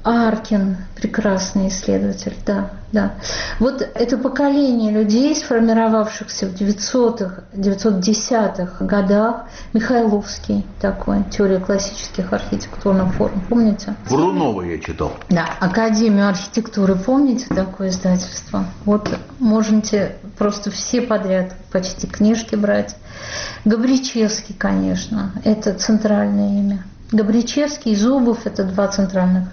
Аркин, прекрасный исследователь, да, да. Вот это поколение людей, сформировавшихся в девятисотых, девятьсот десятых годах, Михайловский такой, теория классических архитектурных форм, помните? Брунова я читал. Да, Академию архитектуры, помните такое издательство? Вот можете просто все подряд почти книжки брать. Габричевский, конечно, это центральное имя. Габричевский и Зубов – это два центральных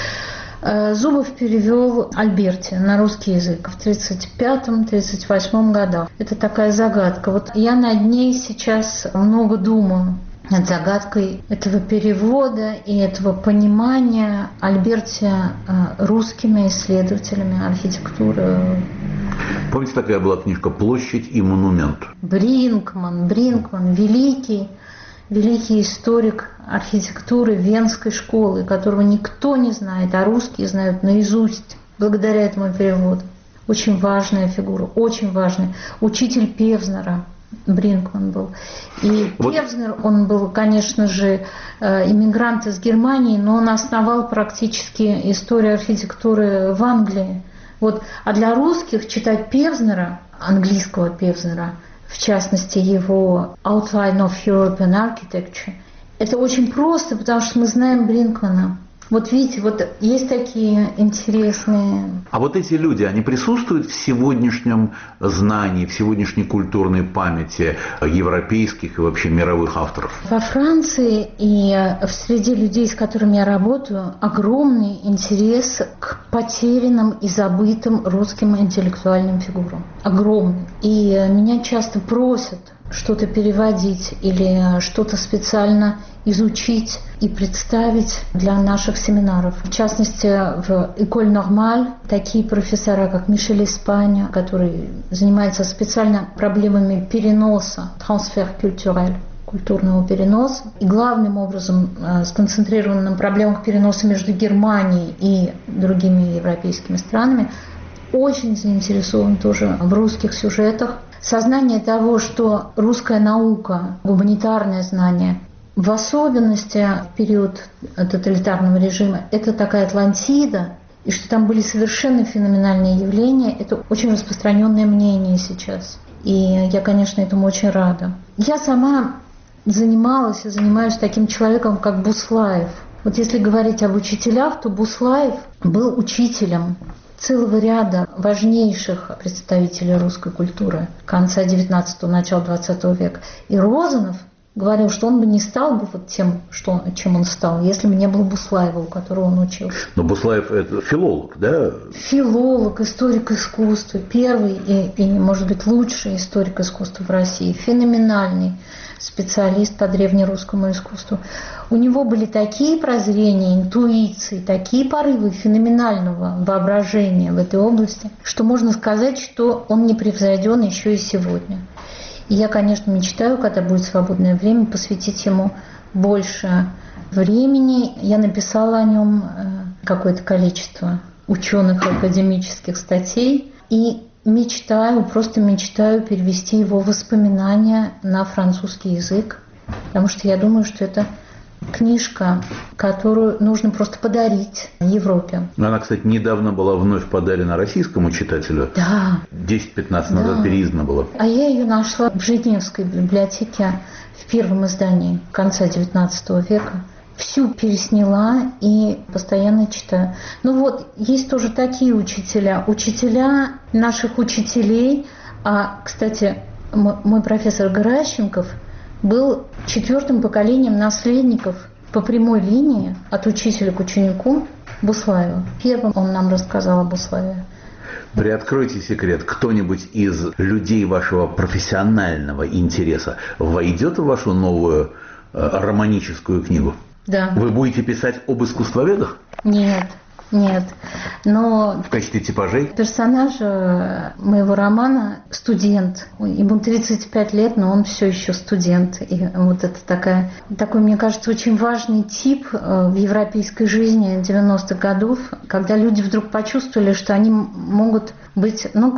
имени. Зубов перевел Альберти на русский язык в тридцать пятом — тридцать восьмом годах. Это такая загадка. Вот я над ней сейчас много думаю, над загадкой этого перевода и этого понимания Альберти русскими исследователями архитектуры. Помните, такая была книжка «Площадь и монумент»? Бринкман, Бринкман, великий, великий историк архитектуры Венской школы, которого никто не знает, а русские знают наизусть благодаря этому переводу. Очень важная фигура, очень важная. Учитель Певзнера Бринкман был. И вот. Певзнер, он был, конечно же, иммигрант из Германии, но он основал практически историю архитектуры в Англии. Вот. А для русских читать Певзнера, английского Певзнера, в частности его Outline of European Architecture, это очень просто, потому что мы знаем Бринкмана. Вот видите, вот есть такие интересные... А вот эти люди, они присутствуют в сегодняшнем знании, в сегодняшней культурной памяти европейских и вообще мировых авторов? Во Франции и в среде людей, с которыми я работаю, огромный интерес к потерянным и забытым русским интеллектуальным фигурам. Огромный. И меня часто просят что-то переводить или что-то специально изучить и представить для наших семинаров. В частности, в École Normale такие профессора, как Мишель Испания, который занимается специально проблемами переноса, трансфер культурель, культурного переноса, и главным образом сконцентрирован на проблемах переноса между Германией и другими европейскими странами, очень заинтересован тоже в русских сюжетах. Сознание того, что русская наука, гуманитарное знание, в особенности в период тоталитарного режима, это такая Атлантида, и что там были совершенно феноменальные явления, это очень распространенное мнение сейчас. И я, конечно, этому очень рада. Я сама занималась и занимаюсь таким человеком, как Буслаев. Вот если говорить об учителях, то Буслаев был учителем целого ряда важнейших представителей русской культуры конца девятнадцатого, начала двадцатого века. И Розанов говорил, что он бы не стал бы вот тем, что, чем он стал, если бы не было Буслаева, у которого он учился. Но Буслаев – это филолог, да? Филолог, историк искусства, первый и, и, может быть, лучший историк искусства в России, феноменальный специалист по древнерусскому искусству. У него были такие прозрения, интуиции, такие порывы феноменального воображения в этой области, что можно сказать, что он не превзойден еще и сегодня. И я, конечно, мечтаю, когда будет свободное время, посвятить ему больше времени. Я написала о нем какое-то количество ученых академических статей и мечтаю, просто мечтаю перевести его воспоминания на французский язык, потому что я думаю, что это книжка, которую нужно просто подарить Европе. Она, кстати, недавно была вновь подарена российскому читателю. Да. десять-пятнадцать назад да. переиздана была. А я ее нашла в Женевской библиотеке в первом издании конца девятнадцатого века. Всю пересняла и постоянно читаю. Ну вот, есть тоже такие учителя. Учителя наших учителей. А, кстати, мой профессор Геращенков был четвертым поколением наследников по прямой линии от учителя к ученику Буслаева. Первым он нам рассказал о Буслаеве. Приоткройте секрет. Кто-нибудь из людей вашего профессионального интереса войдет в вашу новую э, романическую книгу? Да. Вы будете писать об искусствоведах? Нет. Нет, но... В качестве типажей? Персонаж моего романа – студент. Ему тридцать пять лет, но он все еще студент. И вот это такая, такой, мне кажется, очень важный тип в европейской жизни девяностых годов, когда люди вдруг почувствовали, что они могут быть, ну, как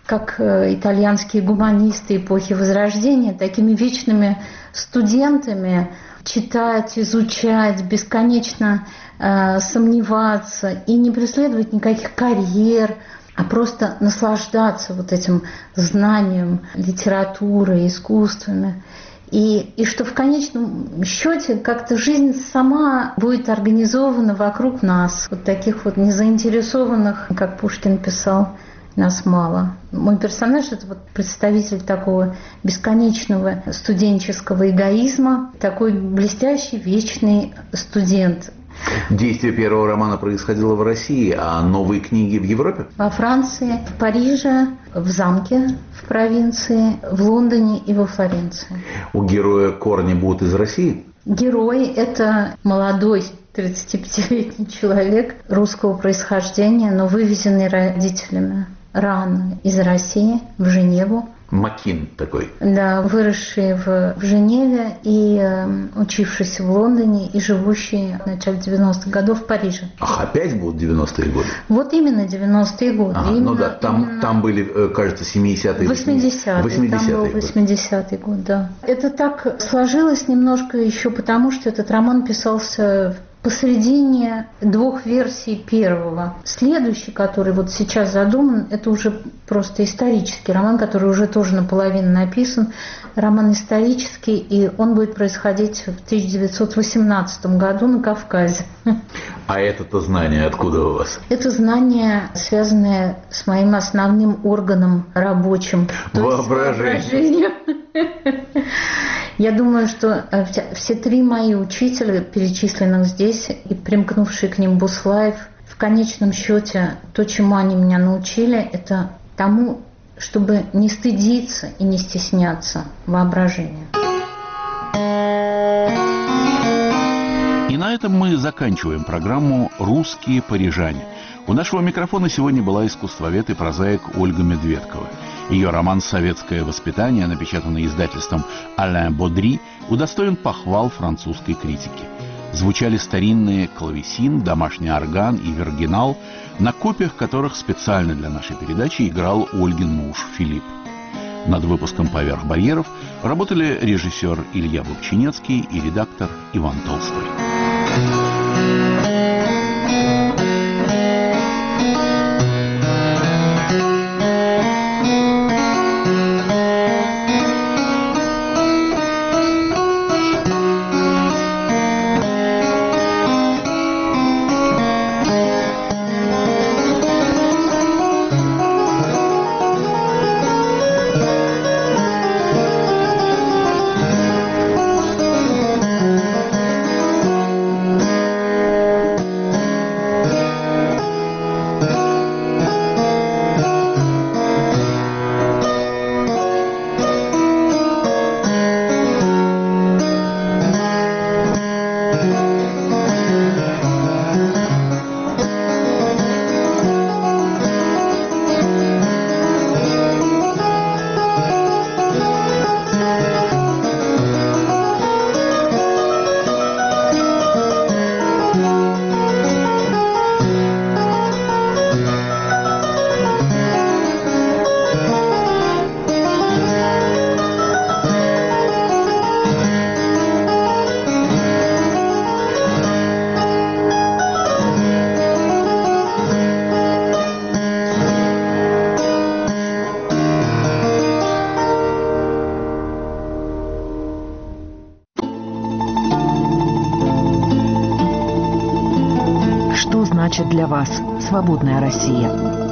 как итальянские гуманисты эпохи Возрождения, такими вечными студентами, читать, изучать, бесконечно э, сомневаться и не преследовать никаких карьер, а просто наслаждаться вот этим знанием литературы, искусствами. И, и что в конечном счете как-то жизнь сама будет организована вокруг нас. Вот таких вот незаинтересованных, как Пушкин писал, нас мало. Мой персонаж – это вот представитель такого бесконечного студенческого эгоизма, такой блестящий, вечный студент. Действие первого романа происходило в России, а новые книги в Европе? Во Франции, в Париже, в замке в провинции, в Лондоне и во Флоренции. У героя корни будут из России? Герой – это молодой тридцатипятилетний человек русского происхождения, но вывезенный родителями рано из России в Женеву. Макин такой. Да, выросший в, в Женеве и э, учившийся в Лондоне и живущий в начале девяностых годов в Париже. Ах, опять будут девяностые годы? Вот именно девяностые годы. Ага, именно, ну да, там, именно... там были, кажется, семидесятые. восьмидесятые. восьмидесятые там был восьмидесятый год, да. Это так сложилось немножко еще потому, что этот роман писался посредине двух версий первого. Следующий, который вот сейчас задуман, это уже просто исторический роман, который уже тоже наполовину написан. Роман исторический, и он будет происходить в тысяча девятьсот восемнадцатом году на Кавказе. А это-то знание откуда у вас? Это знание, связанное с моим основным органом рабочим. Воображение. Я думаю, что все три мои учителя, перечисленных здесь, и примкнувший к ним Буслаев, в конечном счете, то, чему они меня научили, это тому, чтобы не стыдиться и не стесняться воображения. И на этом мы заканчиваем программу «Русские парижане». У нашего микрофона сегодня была искусствовед и прозаик Ольга Медведкова. Ее роман «Советское воспитание», напечатанный издательством «Ален Бодри», удостоен похвал французской критики. Звучали старинные клавесин, домашний орган и виргинал, на копиях которых специально для нашей передачи играл Ольгин муж Филипп. Над выпуском «Поверх барьеров» работали режиссер Илья Бобчинецкий и редактор Иван Толстой. значит для вас свободная Россия?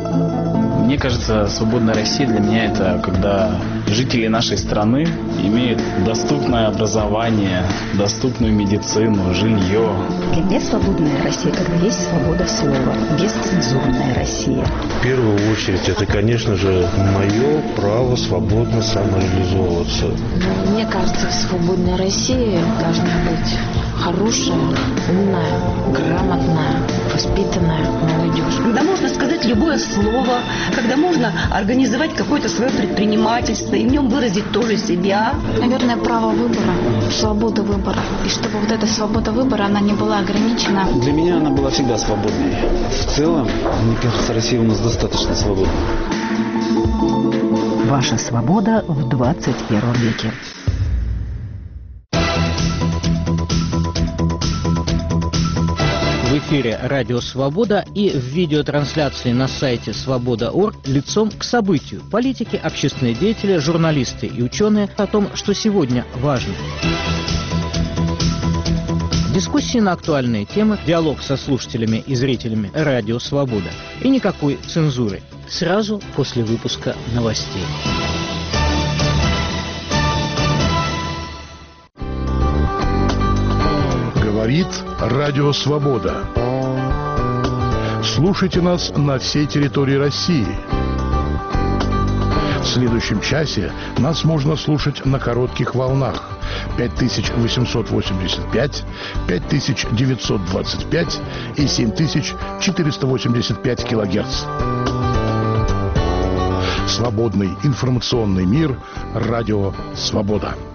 Мне кажется, свободная Россия для меня это когда жители нашей страны имеют доступное образование, доступную медицину, жилье. Для меня свободная Россия, когда есть свобода слова, бесцензурная Россия. В первую очередь это, конечно же, мое право свободно самореализовываться. Мне кажется, в свободной России должна быть хорошая, умная, грамотная, воспитанная молодежь. Когда можно сказать любое слово, когда можно организовать какое-то свое предпринимательство и в нем выразить тоже себя. Наверное, право выбора, свобода выбора. И чтобы вот эта свобода выбора, она не была ограничена. Для меня она была всегда свободной. В целом, мне кажется, Россия у нас достаточно свободна. Ваша свобода в двадцать первом веке. В эфире «Радио Свобода» и в видеотрансляции на сайте свобода точка орг лицом к событию. Политики, общественные деятели, журналисты и ученые о том, что сегодня важно. Дискуссии на актуальные темы, диалог со слушателями и зрителями «Радио Свобода». И никакой цензуры. Сразу после выпуска новостей. Говорит Радио Свобода. Слушайте нас на всей территории России. В следующем часе нас можно слушать на коротких волнах пять тысяч восемьсот восемьдесят пять, пять тысяч девятьсот двадцать пять и семь тысяч четыреста восемьдесят пять килогерц. Свободный информационный мир. Радио Свобода.